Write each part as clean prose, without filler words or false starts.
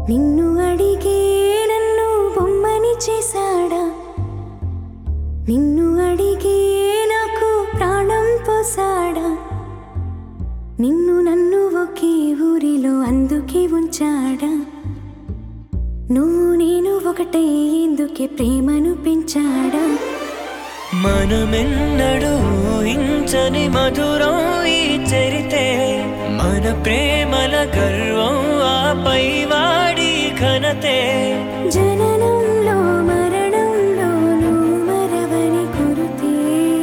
నిన్ను అడిగే నన్ను బొమ్మని చేశాడా, నిన్ను అడిగే నాకు ప్రాణం పోసాడా, నిన్ను నన్ను ఒకే ఊరిలో అందుకే ఉంచాడా, నువ్వు నేను ఒకటే ఎందుకే ప్రేమను పెంచాడా. మనమెన్నడూ ఊహించని మధురం ఈ చరితే, మన ప్రేమల గర్వం ఆపై వాడి ఘనతే. జననంలో మరణంలో నువ్వు మరవని గురుతే.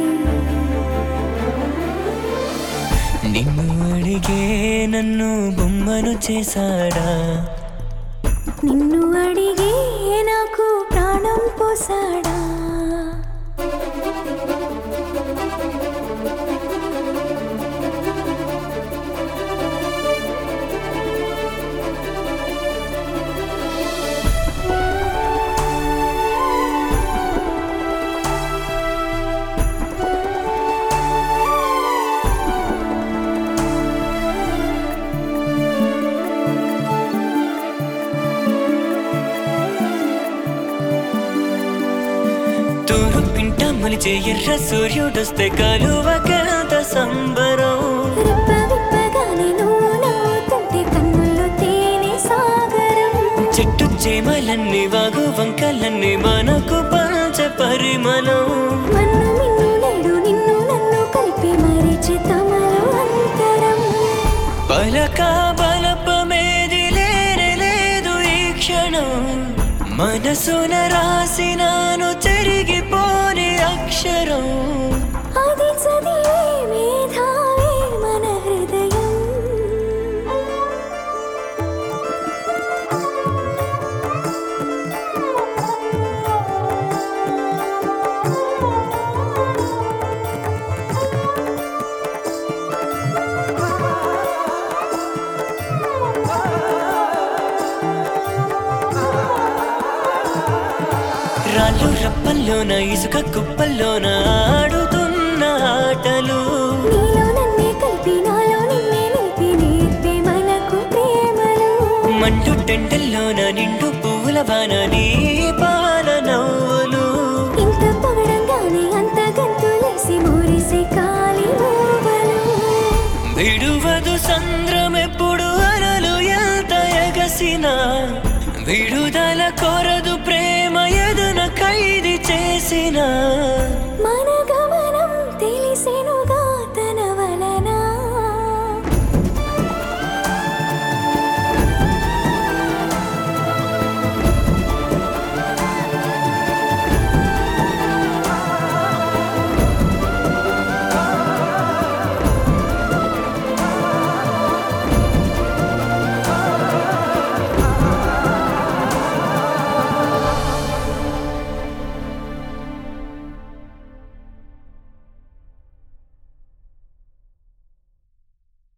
నిన్ను అడిగే నన్ను బొమ్మను చేశాడా, నిన్ను అడిగే నాకు ప్రాణం పోసాడా. మలిచే ఎర్ర సూర్యుడొస్తే కలువకెంత సంబరం. రెప్ప విప్పగానే నువ్వు నవ్వుతుంటే కన్నుల్లో తేనె సాగరం. చెట్టు చేమలన్నీ వాగు వంకలన్నీ మనకు పంచ పరిమళం. మన్ను మిన్ను నేడు నిన్ను నన్ను కలిపి మరిచి తమలో అంతరం. పలక బలపమేది లేనే లేదు ఈ క్షణం, మనసున రాసినాను చెరిగిపోని అక్షరం. అది చదివే మేధావే మన హృదయం. రాళ్ళు రప్పల్లోన ఇసుక కుప్పల్లోన ఆడుతున్న ఆటలు. నీలో నన్నే కలిపి నాలో నిన్నే నిలిపి నేర్పే మనకు ప్రేమలు. మండు టెంటల్లోన నిండు పువ్వుల వాన నీ పాల నవ్వులు. ఇంత పొగడంగానే అంత గంతులేసి మురిసే కాలి మూవలు. విడువదు సంద్రమెప్పుడు అలలు ఎంత ఎగసినా, విడుదల కోరదు ప్రేమ ఎదున ఖైదు చేసిన.